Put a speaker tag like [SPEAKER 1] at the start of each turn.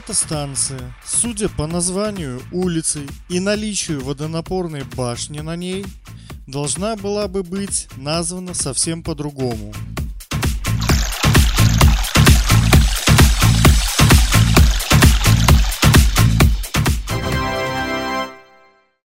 [SPEAKER 1] Эта станция, судя по названию улицы и наличию водонапорной башни на ней, должна была бы быть названа совсем по-другому.